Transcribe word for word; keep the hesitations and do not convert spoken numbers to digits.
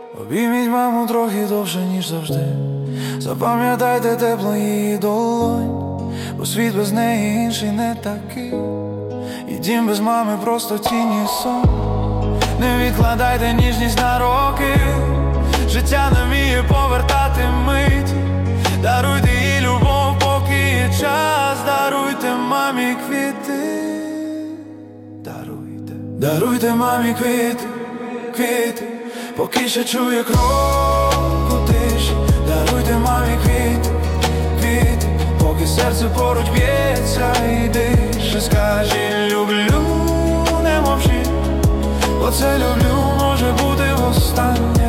Обійміть маму трохи довше, ніж завжди. Запам'ятайте тепло її долонь, бо світ без неї інший не такий. І дім без мами просто тінь і сон. Не відкладайте ніжність на роки, життя не вміє повертати мить. Даруйте їй любов, поки є час. Даруйте мамі квіти. Даруйте, даруйте мамі квіти, квіти, поки ще чує крок у тиші. Даруйте мамі квіти, квіти, поки серце поруч б'ється і дише. Скажи люблю, не мовчи, бо це люблю може бути востаннє.